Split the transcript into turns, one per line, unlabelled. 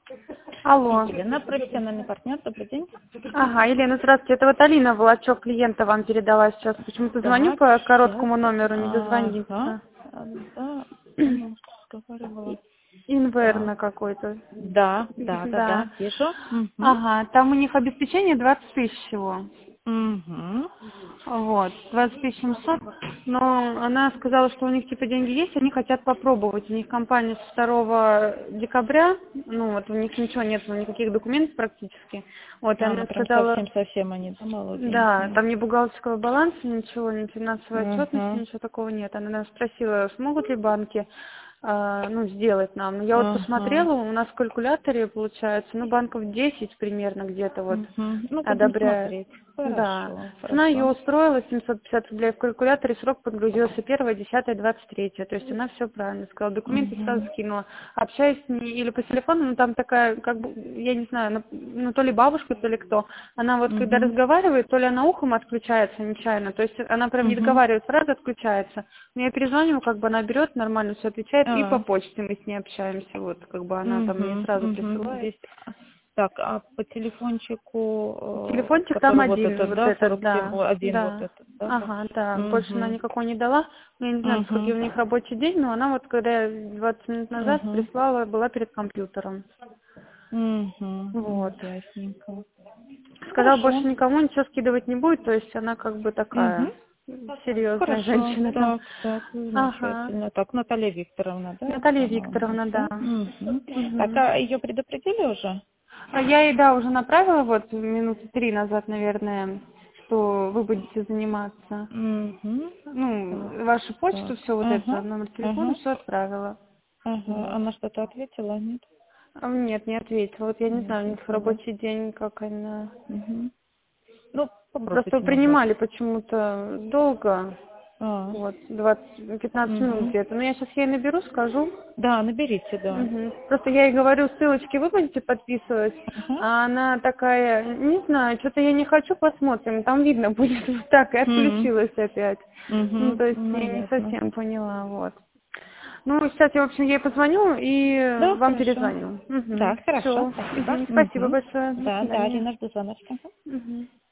Алло.
Елена, профессиональный партнер, добрый день.
Ага, Елена, здравствуйте. Это вот Алина Волочок, клиента вам передала сейчас. Почему-то звоню
Так,
по
сейчас.
короткому номеру, не
Ага.
дозвониться.
Да, она разговаривала.
Инверно
Так.
какой-то.
Да,
Да.
вижу. Угу.
Ага, там у них обеспечение 20 тысяч всего.
Угу.
Вот, 20 700. Но она сказала, что у них типа деньги есть, они хотят попробовать. У них компания с 2 декабря, ну вот у них ничего нет, никаких документов практически. Вот, и
Ну
она
прям
сказала,
совсем они, да,
да,
молоденькие.
там ни бухгалтерского баланса, ничего, ни финансовой отчетности,
Угу.
ничего такого нет. Она нас спросила, смогут ли банки ну, сделать нам. Я вот
Ага.
посмотрела, у нас в калькуляторе получается, ну, банков 10 примерно где-то вот
Угу. Ну, будем
одобряют.
смотреть.
Да.
Хорошо,
Цена ее
хорошо.
устроила, 750 рублей в калькуляторе, срок подгрузился 1.10.23. То есть она все правильно сказала. Документы сразу
Угу.
скинула. Общаюсь с ней или по телефону, ну там такая, как бы, я не знаю, ну то ли бабушка, то ли кто. Она вот когда
Угу.
разговаривает, то ли она ухом отключается нечаянно, то есть она прям не
Угу.
договаривает, сразу отключается. Но я перезвоню, как бы она берет, нормально все отвечает, и по
А.
почте мы с ней общаемся, вот, как бы она там мне
Угу.
сразу
Угу.
присылает.
Здесь. Так, а по телефончику,
Телефончик там
который вот
один,
этот,
вот
да,
этот,
47,
да,
один вот
да.
этот, да?
Ага, да, больше она
Угу.
никакой не дала. Ну, я не знаю, сколько у
Угу.
них рабочий день, но она вот, когда я 20 минут назад
Угу.
прислала, была перед компьютером.
Угу.
Вот.
Ясненько.
Сказала,
Хорошо.
больше никому ничего скидывать не будет, то есть она как бы
Угу.
такая серьезная
Хорошо.
женщина там.
Так,
Ага.
замечательно. Так, Наталья Викторовна, да, это,
Наталья
по-моему, у нас,
Викторовна,
да?
да.
Угу. Так,
Мгм.
а ее предупредили уже?
А я ей, да, уже направила вот минуты 3 назад, наверное, что вы будете заниматься.
Угу. Так,
Ну, вашу почту,
так.
все вот это,
Ага.
номер телефона,
Ага.
все отправила.
Ага.
Вот.
Она что-то ответила, нет?
Нет, не ответила. Вот я не
Не
знаю, у них
ответила.
рабочий день, как она...
Угу. Ну,
Просто
попробуйте набрать.
принимали почему-то долго,
А,
вот, 15 минут
угу.
где-то. Но я сейчас ей наберу, скажу.
Да, наберите, да.
Мгм. Просто я ей говорю, ссылочки вы будете подписывать,
Ага.
а она такая, не знаю, что-то я не хочу, посмотрим, там видно будет вот так, и
Угу.
отключилась опять. Ну,
Угу.
то есть
Ну,
я не
ясно.
совсем поняла, вот. Ну, сейчас я, в общем, ей позвоню и
Да,
вам
хорошо.
перезвоню.
Так, хорошо,
Все.
спасибо.
Спасибо
Угу.
большое. До
Да,
свидания.
Арина, жду звоночка.
Мгм.